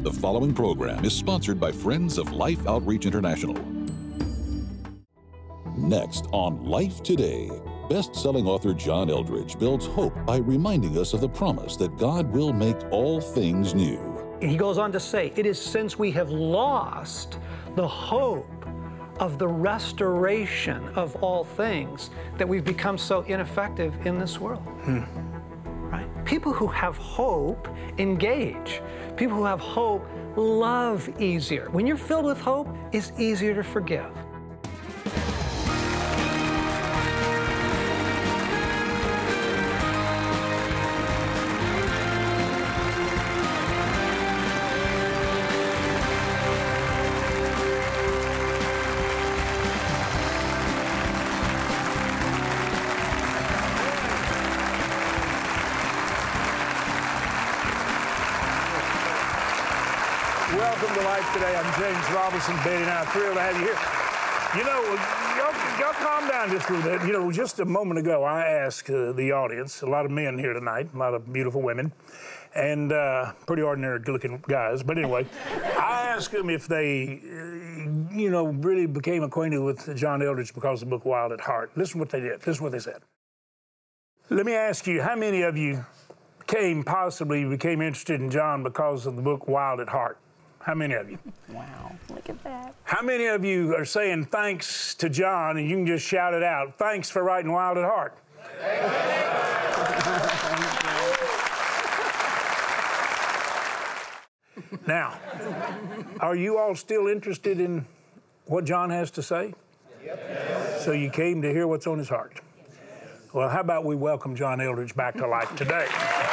The following program is sponsored by Friends of Life Outreach International. Next on Life Today, best-selling author John Eldredge builds hope by reminding us of the promise that God will make all things new. He goes on to say, it is since we have lost the hope of the restoration of all things that we've become so ineffective in this world. Right? People who have hope engage. People who have hope love easier. When you're filled with hope, it's easier to forgive. Welcome to Life Today. I'm James Robinson, Betty and I'm thrilled to have you here. You know, y'all calm down just a little bit. You know, just a moment ago, I asked the audience, a lot of men here tonight, a lot of beautiful women, and pretty ordinary-looking guys. But anyway, I asked them if they, really became acquainted with John Eldredge because of the book Wild at Heart. Listen what they did. Listen what they said. Let me ask you, how many of you possibly became interested in John because of the book Wild at Heart? How many of you? Wow, look at that. How many of you are saying thanks to John, and you can just shout it out, thanks for writing Wild at Heart? Now, are you all still interested in what John has to say? Yep. So you came to hear what's on his heart. Well, how about we welcome John Eldredge back to life today?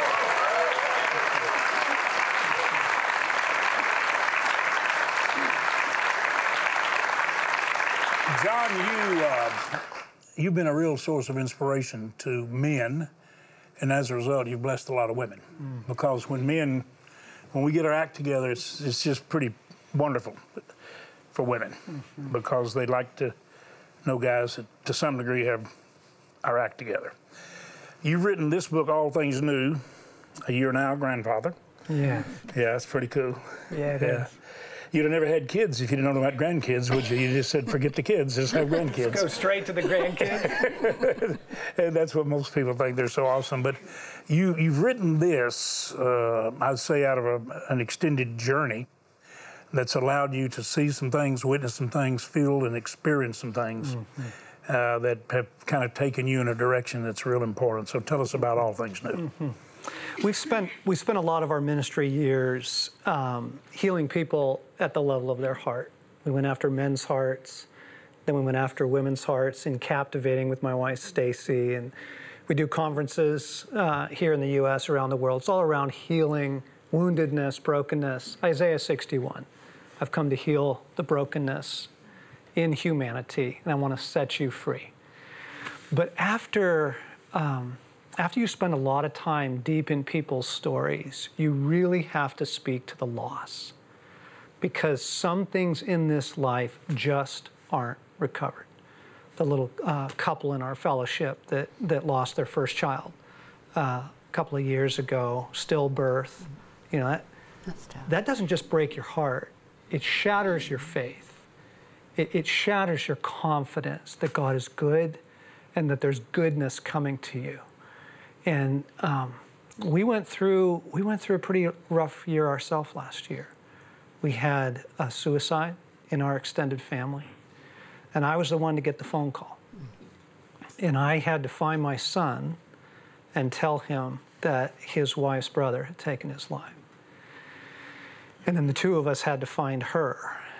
John, you've been a real source of inspiration to men, and as a result, you've blessed a lot of women. Because when we get our act together, it's just pretty wonderful for women, because they like to know guys that, to some degree, have our act together. You've written this book, All Things New, a year now, grandfather. Yeah. Yeah, that's pretty cool. Yeah, it is. You'd have never had kids if you didn't know about grandkids, would you? You just said, forget the kids, just have grandkids. Go straight to the grandkids. And that's what most people think, they're so awesome. But you've written this, I'd say, out of an extended journey that's allowed you to see some things, witness some things, feel and experience some things that have kind of taken you in a direction that's real important. So tell us about All Things New. We spent a lot of our ministry years healing people at the level of their heart. We went after men's hearts, then we went after women's hearts in Captivating with my wife Stacy, and we do conferences here in the U.S., around the world. It's all around healing, woundedness, brokenness. Isaiah 61. I've come to heal the brokenness in humanity, and I want to set you free. But after you spend a lot of time deep in people's stories, you really have to speak to the loss, because some things in this life just aren't recovered. The little couple in our fellowship that lost their first child a couple of years ago, stillbirth, that doesn't just break your heart, it shatters your faith. It shatters your confidence that God is good and that there's goodness coming to you. And we went through a pretty rough year ourselves last year. We had a suicide in our extended family, and I was the one to get the phone call. And I had to find my son and tell him that his wife's brother had taken his life. And then the two of us had to find her.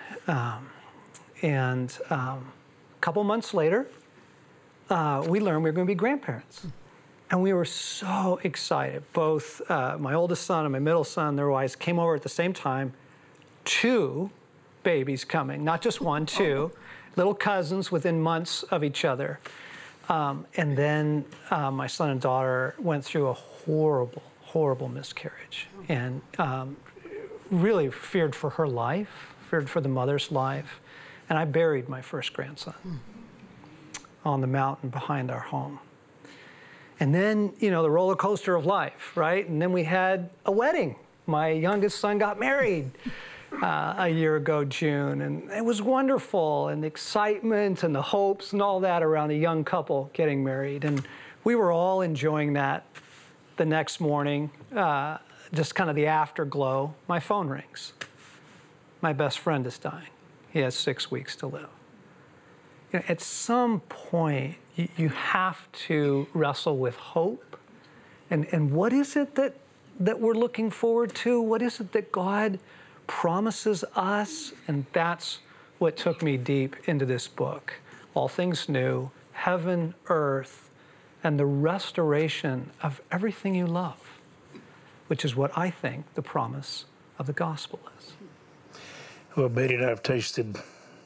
And a couple months later, we learned we were going to be grandparents. And we were so excited. Both my oldest son and my middle son, their wives, came over at the same time. 2 babies coming, not just 1, 2. Little cousins within months of each other. And then my son and daughter went through a horrible, horrible miscarriage. And really feared for her life, feared for the mother's life. And I buried my first grandson on the mountain behind our home. And then, the roller coaster of life, right? And then we had a wedding My youngest son got married a year ago, June, and it was wonderful, and the excitement and the hopes and all that around a young couple getting married. And we were all enjoying that. The next morning, just kind of the afterglow, my phone rings. My best friend is dying. He has 6 weeks to live. You know, at some point, you have to wrestle with hope. And what is it that we're looking forward to? What is it that God promises us? And that's what took me deep into this book. All things new, heaven, earth, and the restoration of everything you love, which is what I think the promise of the gospel is. Well, Betty and I have tasted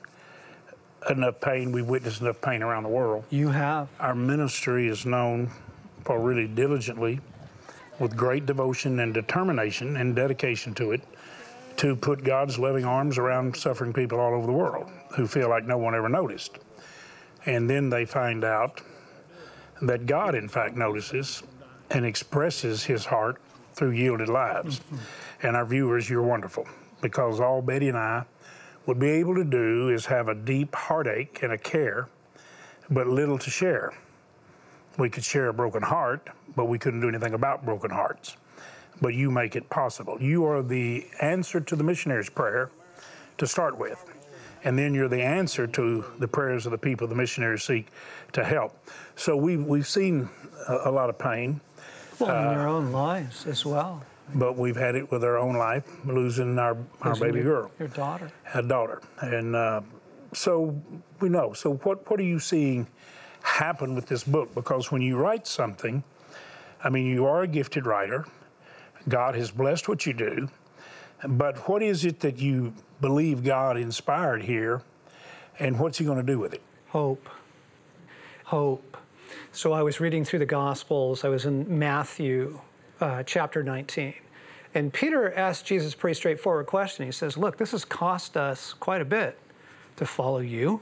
enough pain. We've witnessed enough pain around the world. You have. Our ministry is known for really diligently, with great devotion and determination and dedication to it, to put God's loving arms around suffering people all over the world who feel like no one ever noticed. And then they find out that God, in fact, notices and expresses his heart through yielded lives. And our viewers, you're wonderful, because all Betty and I would be able to do is have a deep heartache and a care, but little to share. We could share a broken heart, but we couldn't do anything about broken hearts. But you make it possible. You are the answer to the missionary's prayer to start with. And then you're the answer to the prayers of the people the missionaries seek to help. So we've seen a lot of pain. Well, in your own lives as well. But we've had it with our own life, losing our baby girl. Your daughter. A daughter. And so we know. So what are you seeing happen with this book? Because when you write something, I mean, you are a gifted writer. God has blessed what you do. But what is it that you believe God inspired here, and what's he going to do with it? Hope. Hope. So I was reading through the Gospels. I was in Matthew chapter 19. And Peter asked Jesus a pretty straightforward question. He says, look, this has cost us quite a bit to follow you.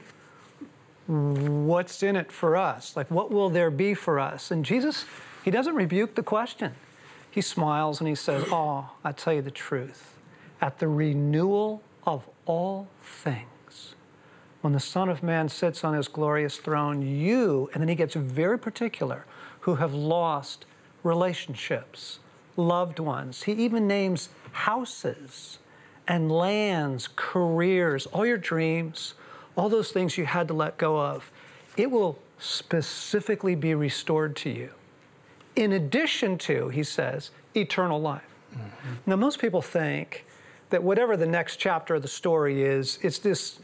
What's in it for us? Like, what will there be for us? And Jesus, he doesn't rebuke the question. He smiles and he says, oh, I tell you the truth. At the renewal of all things, when the Son of Man sits on his glorious throne, you, and then he gets very particular, who have lost relationships, loved ones. He even names houses and lands, careers, all your dreams, all those things you had to let go of. It will specifically be restored to you. In addition to, he says, eternal life. Mm-hmm. Now, most people think that whatever the next chapter of the story is, it's this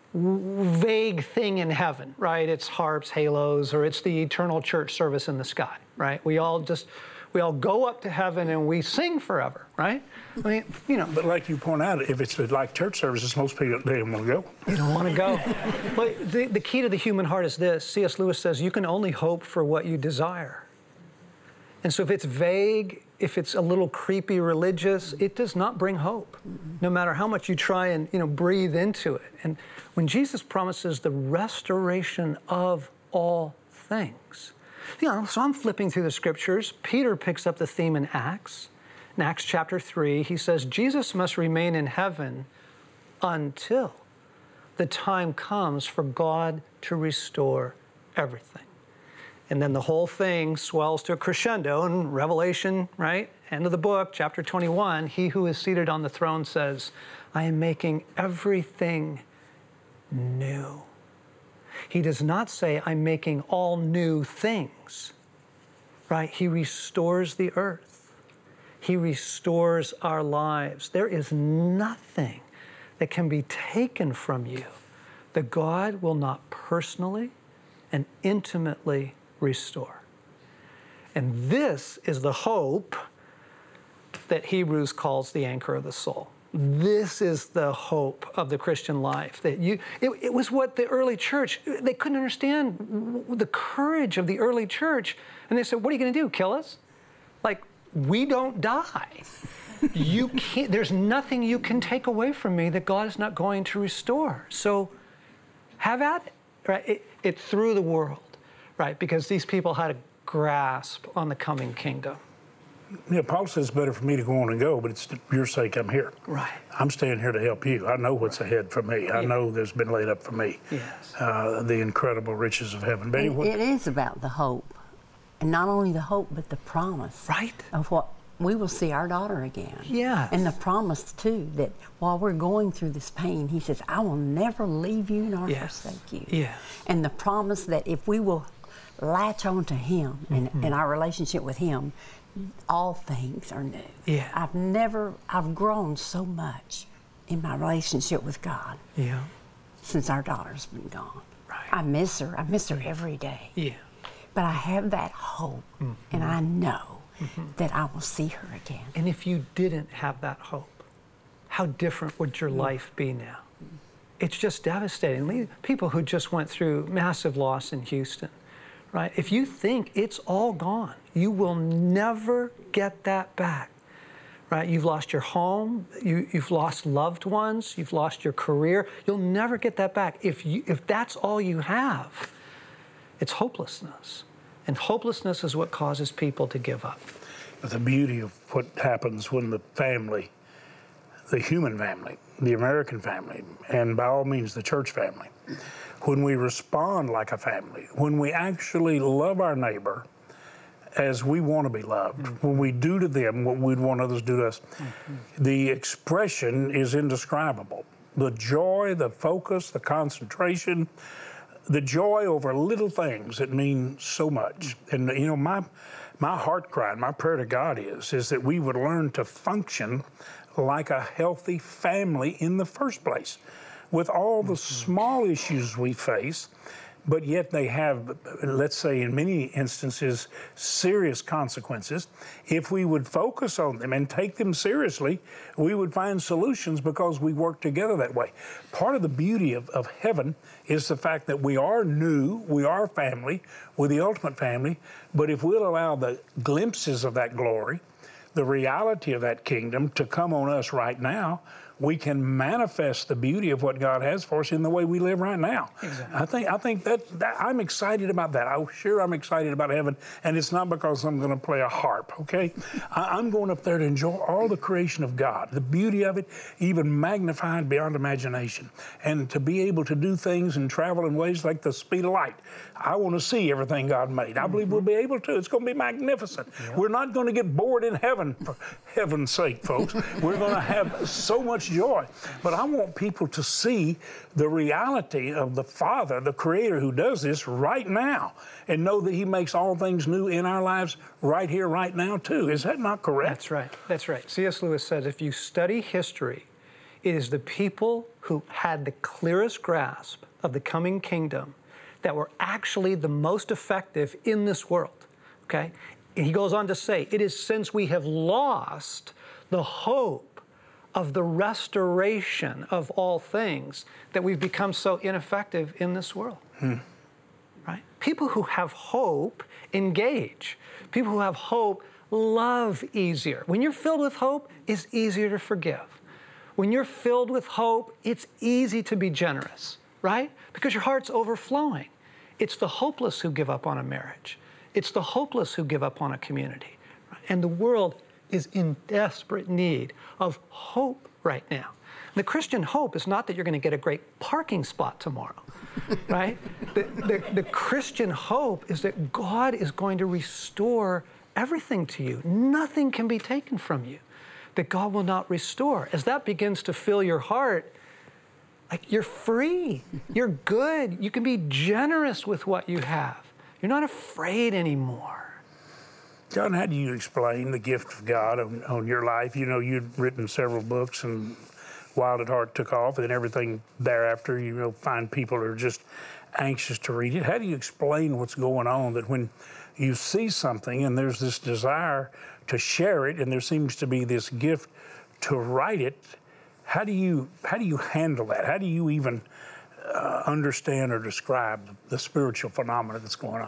vague thing in heaven, right? It's harps, halos, or it's the eternal church service in the sky, right? We all go up to heaven and we sing forever, right? I mean, you know. But like you point out, if it's like church services, most people, they don't want to go. You don't want to go. But the key to the human heart is this. C.S. Lewis says, you can only hope for what you desire. And so if it's vague, if it's a little creepy religious, it does not bring hope, no matter how much you try and, breathe into it. And when Jesus promises the restoration of all things, so I'm flipping through the scriptures. Peter picks up the theme in Acts. In Acts chapter 3, he says, Jesus must remain in heaven until the time comes for God to restore everything. And then the whole thing swells to a crescendo in Revelation, right? End of the book, chapter 21, he who is seated on the throne says, I am making everything new. He does not say, I'm making all new things, right? He restores the earth. He restores our lives. There is nothing that can be taken from you that God will not personally and intimately restore. And this is the hope that Hebrews calls the anchor of the soul. This is the hope of the Christian life. That it was what the early church, they couldn't understand the courage of the early church. And they said, what are you going to do, kill us? Like, we don't die. You can't, there's nothing you can take away from me that God is not going to restore. So have at it, right? It threw the world. Right, because these people had a grasp on the coming kingdom. Paul says it's better for me to go on and go, but it's for your sake I'm here. Right. I'm staying here to help you. I know what's ahead for me. I know there's been laid up for me. Yes. The incredible riches of heaven. Betty, what? It is about the hope. And not only the hope, but the promise. Right. Of what we will see our daughter again. Yes. And the promise, too, that while we're going through this pain, he says, I will never leave you nor forsake you. Yes. And the promise that if we will latch on to him and our relationship with him, all things are new. Yeah. I've grown so much in my relationship with God Yeah. since our daughter's been gone. Right. I miss her every day. Yeah. But I have that hope, and I know that I will see her again. And if you didn't have that hope, how different would your life be now? It's just devastating. People who just went through massive loss in Houston, right? If you think it's all gone, you will never get that back, right? You've lost your home, you've lost loved ones, you've lost your career. You'll never get that back. If that's all you have, it's hopelessness. And hopelessness is what causes people to give up. But the beauty of what happens when the family, the human family, the American family, and by all means the church family, when we respond like a family, when we actually love our neighbor as we want to be loved, when we do to them what we'd want others to do to us, the expression is indescribable. The joy, the focus, the concentration, the joy over little things that mean so much. And my heart cry, my prayer to God is that we would learn to function like a healthy family in the first place, with all the small issues we face, but yet they have, let's say in many instances, serious consequences. If we would focus on them and take them seriously, we would find solutions because we work together that way. Part of the beauty of heaven is the fact that we are new, we are family, we're the ultimate family, but if we'll allow the glimpses of that glory, the reality of that kingdom to come on us right now, we can manifest the beauty of what God has for us in the way we live right now. Exactly. I think that I'm excited about that. I'm excited about heaven, and it's not because I'm going to play a harp, okay? I'm going up there to enjoy all the creation of God, the beauty of it, even magnified beyond imagination, and to be able to do things and travel in ways like the speed of light. I want to see everything God made. I believe we'll be able to. It's going to be magnificent. Yep. We're not going to get bored in heaven, for heaven's sake, folks. We're going to have so much joy. But I want people to see the reality of the Father, the Creator, who does this right now, and know that He makes all things new in our lives right here, right now, too. Is that not correct? That's right. That's right. C.S. Lewis says, if you study history, it is the people who had the clearest grasp of the coming kingdom that were actually the most effective in this world, okay? And he goes on to say, it is since we have lost the hope of the restoration of all things that we've become so ineffective in this world, right? People who have hope engage. People who have hope love easier. When you're filled with hope, it's easier to forgive. When you're filled with hope, it's easy to be generous, right? Because your heart's overflowing. It's the hopeless who give up on a marriage. It's the hopeless who give up on a community. Right? And the world is in desperate need of hope right now. The Christian hope is not that you're going to get a great parking spot tomorrow, right? The Christian hope is that God is going to restore everything to you. Nothing can be taken from you that God will not restore. As that begins to fill your heart, like you're free, you're good, you can be generous with what you have. You're not afraid anymore. John, how do you explain the gift of God on your life? You know, you'd written several books, and Wild at Heart took off, and then everything thereafter, you know, find people are just anxious to read it. How do you explain what's going on, that when you see something and there's this desire to share it, and there seems to be this gift to write it, how do you handle that? How do you even understand or describe the spiritual phenomena that's going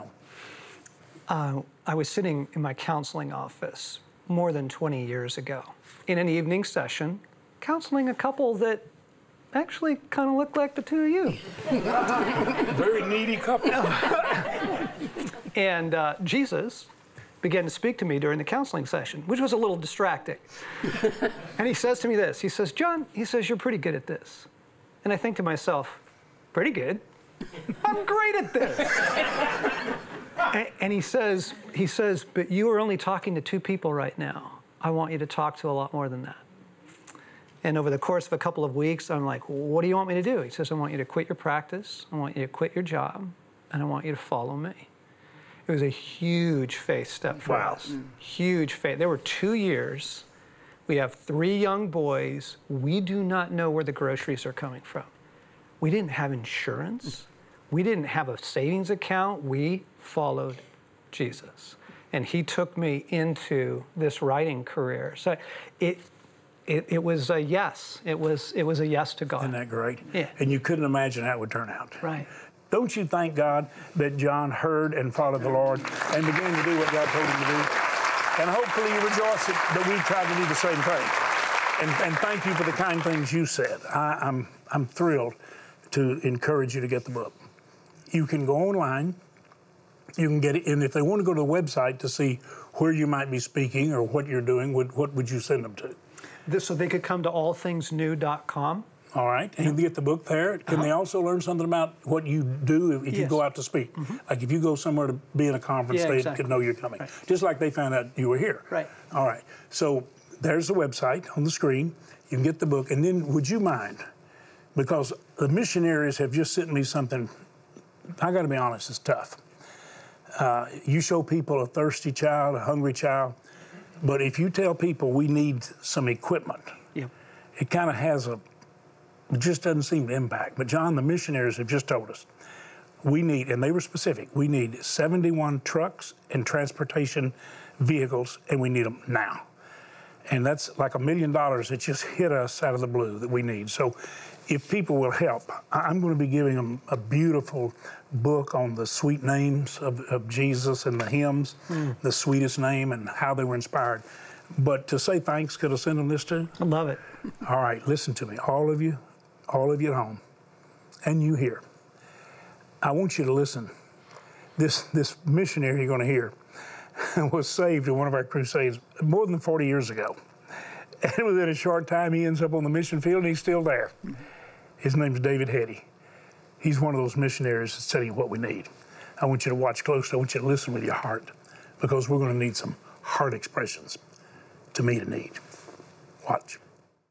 on? I was sitting in my counseling office more than 20 years ago in an evening session, counseling a couple that actually kind of looked like the two of you. Very needy couple. And Jesus began to speak to me during the counseling session, which was a little distracting. And he says to me this, he says, John, he says, you're pretty good at this. And I think to myself, pretty good? I'm great at this. And he says, but you are only talking to 2 people right now. I want you to talk to a lot more than that. And over the course of a couple of weeks, I'm like, what do you want me to do? He says, I want you to quit your practice. I want you to quit your job. And I want you to follow me. It was a huge faith step for us. Huge faith. There were 2 years. We have 3 young boys. We do not know where the groceries are coming from. We didn't have insurance. We didn't have a savings account. We followed Jesus. And he took me into this writing career. So it was a yes. It was a yes to God. Isn't that great? Yeah. And you couldn't imagine how it would turn out. Right. Don't you thank God that John heard and followed the Lord and began to do what God told him to do? And hopefully you rejoice that we tried to do the same thing. And thank you for the kind things you said. I'm thrilled to encourage you to get the book. You can go online. You can get it, and if they want to go to the website to see where you might be speaking or what you're doing, what would you send them to? So they could come to allthingsnew.com. All right, and you can get the book there. Can they also learn something about what you do if you go out to speak? Like if you go somewhere to be in a conference, they could know you're coming. Right. Just like they found out you were here. Right. All right, so there's the website on the screen. You can get the book, and then would you mind, because the missionaries have just sent me something, I got to be honest, it's tough. You show people a thirsty child, a hungry child, but if you tell people we need some equipment, it kind of has it just doesn't seem to impact. But John, the missionaries have just told us, we need, and they were specific, we need 71 trucks and transportation vehicles, and we need them now. And that's like $1 million that just hit us out of the blue that we need. So if people will help, I'm going to be giving them a beautiful book on the sweet names of Jesus and the hymns, the sweetest name and how they were inspired. But to say thanks, could I send them this too? I love it. All right, listen to me, all of you at home, and you here. I want you to listen. This missionary you're going to hear was saved in one of our crusades more than 40 years ago. And within a short time, he ends up on the mission field, and he's still there. His name's David Heddy. He's one of those missionaries that's telling you what we need. I want you to watch closely. I want you to listen with your heart, because we're going to need some heart expressions to meet a need. Watch.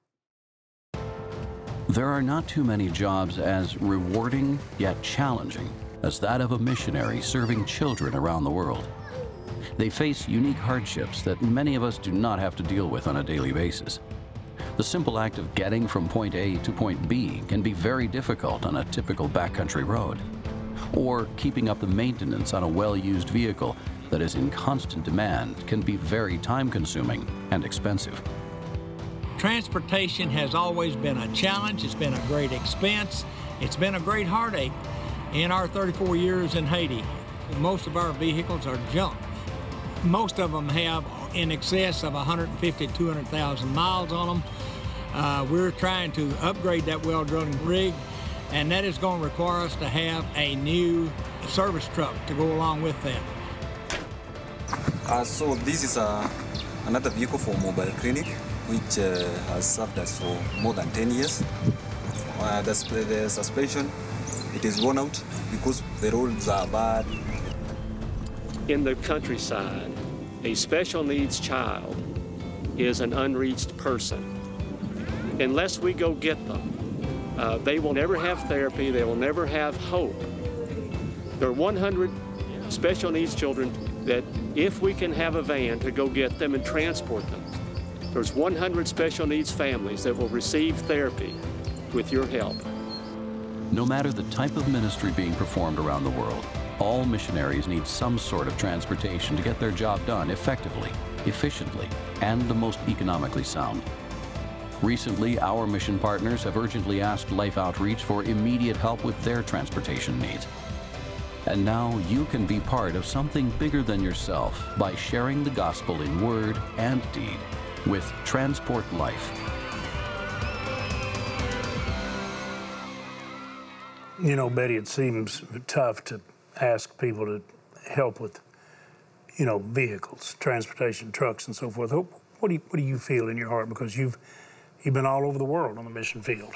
There are not too many jobs as rewarding yet challenging as that of a missionary serving children around the world. They face unique hardships that many of us do not have to deal with on a daily basis. The simple act of getting from point A to point B can be very difficult on a typical backcountry road. Or keeping up the maintenance on a well-used vehicle that is in constant demand can be very time-consuming and expensive. Transportation has always been a challenge. It's been a great expense. It's been a great heartache in our 34 years in Haiti. Most of our vehicles are junk. Most of them have in excess of 150,000 to 200,000 miles on them. We're trying to upgrade that well drilling rig, and that is going to require us to have a new service truck to go along with that. So this is another vehicle for mobile clinic, which has served us for more than 10 years. The suspension, it is worn out because the roads are bad. In the countryside, a special needs child is an unreached person. Unless we go get them, they will never have therapy, they will never have hope. There are 100 special needs children that if we can have a van to go get them and transport them, there's 100 special needs families that will receive therapy with your help. No matter the type of ministry being performed around the world, all missionaries need some sort of transportation to get their job done effectively, efficiently, and the most economically sound. Recently, our mission partners have urgently asked Life Outreach for immediate help with their transportation needs. And now you can be part of something bigger than yourself by sharing the gospel in word and deed with Transport Life. You know, Betty, it seems tough to ask people to help with vehicles, transportation, trucks, and so forth. What do you feel in your heart? Because you've been all over the world on the mission field.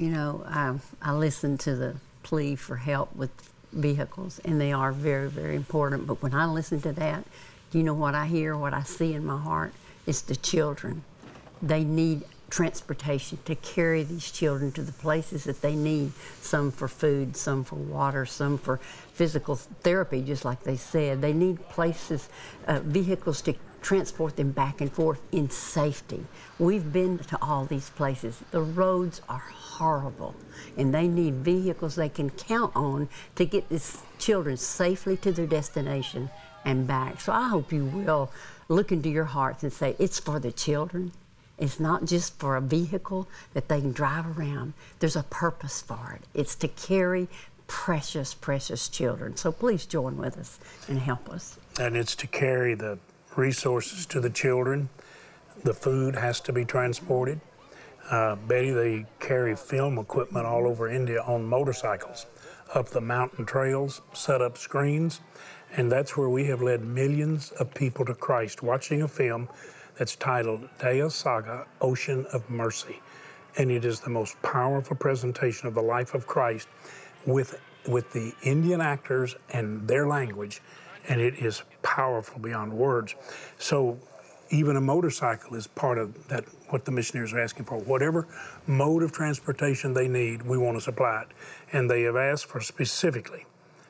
I listen to the plea for help with vehicles, and they are very, very important. But when I listen to that, you know what I hear, what I see in my heart? It's the children. They need transportation to carry these children to the places that they need, some for food, some for water, some for physical therapy, just like they said. They need places, vehicles to transport them back and forth in safety. We've been to all these places. The roads are horrible, and they need vehicles they can count on to get these children safely to their destination and back. So I hope you will look into your hearts and say, it's for the children. It's not just for a vehicle that they can drive around. There's a purpose for it. It's to carry precious, precious children. So please join with us and help us. And it's to carry the resources to the children. The food has to be transported. Betty, they carry film equipment all over India on motorcycles, up the mountain trails, set up screens, and that's where we have led millions of people to Christ, watching a film that's titled Daya Saga, Ocean of Mercy. And it is the most powerful presentation of the life of Christ with the Indian actors and their language, and it is powerful beyond words. So even a motorcycle is part of that, what the missionaries are asking for. Whatever mode of transportation they need, we want to supply it. And they have asked for specifically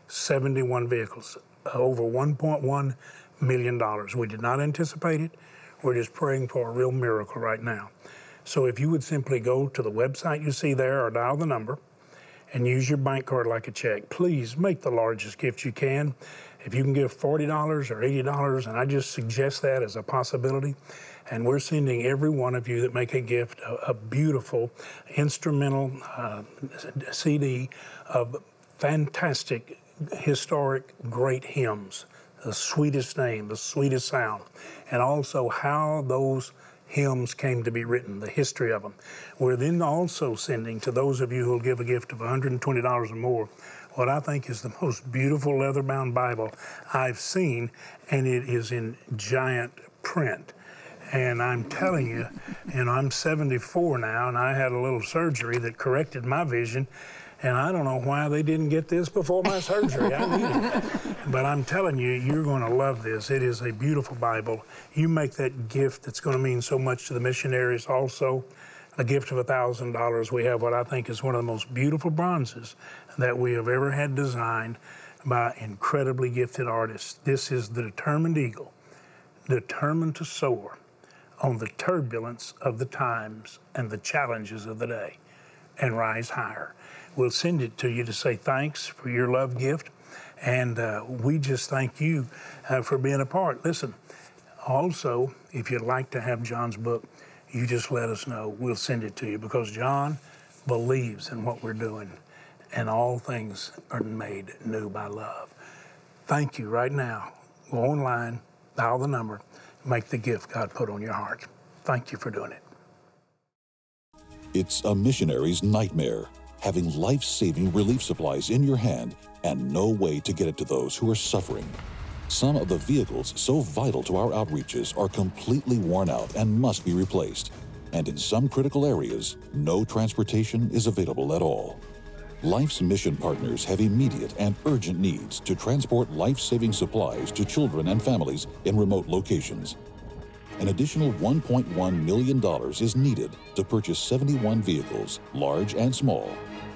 71 vehicles, over $1.1 million. We did not anticipate it. We're just praying for a real miracle right now. So if you would simply go to the website you see there or dial the number and use your bank card like a check, please make the largest gift you can. If you can give $40 or $80, and I just suggest that as a possibility, and we're sending every one of you that make a gift a beautiful instrumental CD of fantastic, historic, great hymns. The sweetest name, the sweetest sound, and also how those hymns came to be written, the history of them. We're then also sending to those of you who will give a gift of $120 or more what I think is the most beautiful leather-bound Bible I've seen, and it is in giant print. And I'm telling you, I'm 74 now, and I had a little surgery that corrected my vision. And I don't know why they didn't get this before my surgery. I need it. But I'm telling you, you're going to love this. It is a beautiful Bible. You make that gift that's going to mean so much to the missionaries. Also, a gift of $1,000. We have what I think is one of the most beautiful bronzes that we have ever had designed by incredibly gifted artists. This is the determined eagle, determined to soar on the turbulence of the times and the challenges of the day and rise higher. We'll send it to you to say thanks for your love gift, and we just thank you for being a part. Listen, also, if you'd like to have John's book, you just let us know. We'll send it to you, because John believes in what we're doing, and all things are made new by love. Thank you right now. Go online, dial the number, make the gift God put on your heart. Thank you for doing it. It's a missionary's nightmare, having life-saving relief supplies in your hand and no way to get it to those who are suffering. Some of the vehicles so vital to our outreaches are completely worn out and must be replaced. And in some critical areas, no transportation is available at all. Life's mission partners have immediate and urgent needs to transport life-saving supplies to children and families in remote locations. An additional $1.1 million is needed to purchase 71 vehicles, large and small.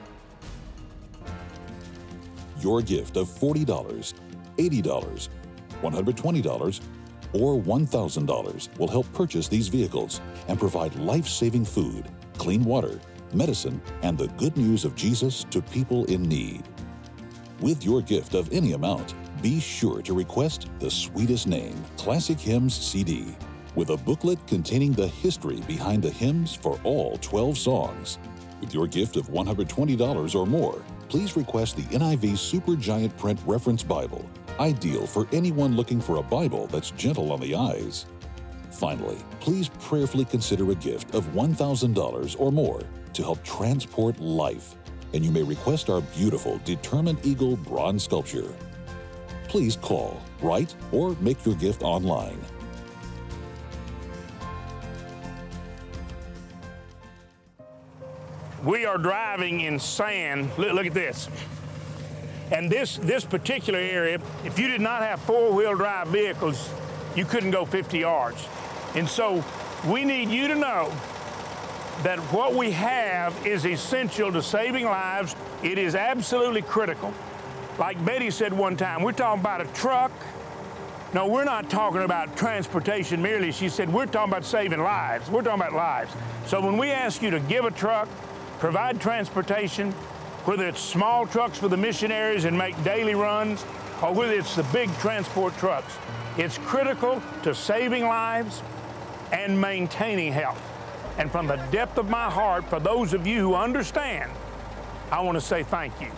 Your gift of $40, $80, $120, or $1,000 will help purchase these vehicles and provide life-saving food, clean water, medicine, and the good news of Jesus to people in need. With your gift of any amount, be sure to request the sweetest name, Classic Hymns CD, with a booklet containing the history behind the hymns for all 12 songs. With your gift of $120 or more, please request the NIV Supergiant Print Reference Bible, ideal for anyone looking for a Bible that's gentle on the eyes. Finally, please prayerfully consider a gift of $1,000 or more to help transport life, and you may request our beautiful Determined Eagle bronze sculpture. Please call Write or make your gift online. We are driving in sand. Look at this. And this particular area, if you did not have four-wheel drive vehicles, you couldn't go 50 yards. And so we need you to know that what we have is essential to saving lives. It is absolutely critical. Like Betty said one time, we're talking about a truck. No, we're not talking about transportation merely. She said, we're talking about saving lives. We're talking about lives. So when we ask you to give a truck, provide transportation, whether it's small trucks for the missionaries and make daily runs, or whether it's the big transport trucks, it's critical to saving lives and maintaining health. And from the depth of my heart, for those of you who understand, I want to say thank you.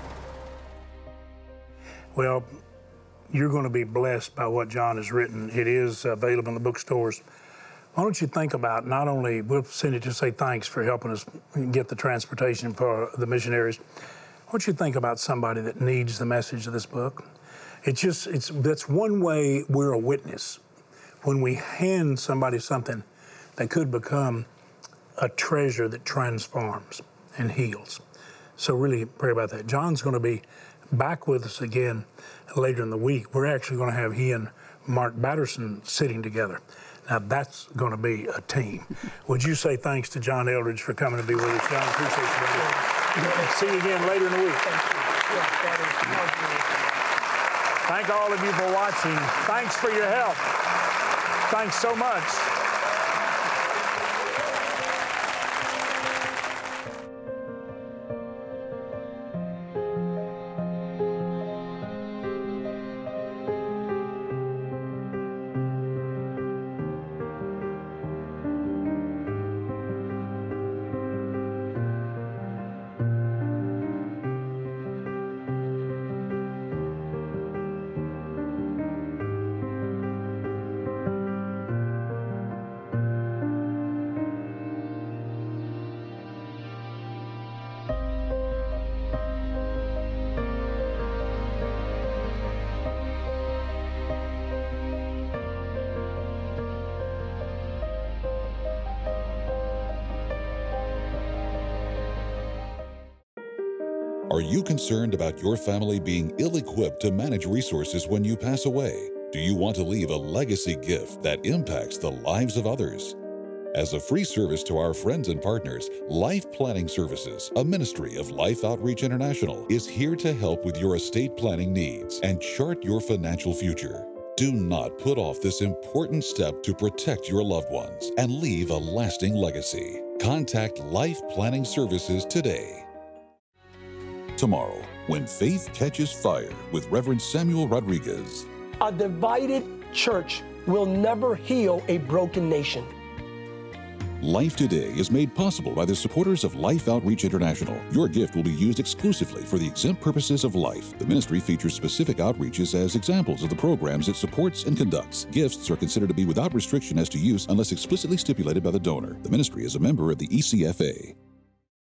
Well, you're going to be blessed by what John has written. It is available in the bookstores. Why don't you think about not only, we'll send it to say thanks for helping us get the transportation for the missionaries. Why don't you think about somebody that needs the message of this book? That's one way we're a witness. When we hand somebody something that could become a treasure that transforms and heals. So really pray about that. John's going to be back with us again later in the week. We're actually going to have he and Mark Batterson sitting together. Now that's going to be a team. Would you say thanks to John Eldredge for coming to be with us? John, appreciate you. See you again later in the week. Thank all of you for watching. Thanks for your help. Thanks so much. Are you concerned about your family being ill-equipped to manage resources when you pass away? Do you want to leave a legacy gift that impacts the lives of others? As a free service to our friends and partners, Life Planning Services, a ministry of Life Outreach International, is here to help with your estate planning needs and chart your financial future. Do not put off this important step to protect your loved ones and leave a lasting legacy. Contact Life Planning Services today. Tomorrow, When Faith Catches Fire with Reverend Samuel Rodriguez. A divided church will never heal a broken nation. Life Today is made possible by the supporters of Life Outreach International. Your gift will be used exclusively for the exempt purposes of life. The ministry features specific outreaches as examples of the programs it supports and conducts. Gifts are considered to be without restriction as to use unless explicitly stipulated by the donor. The ministry is a member of the ECFA.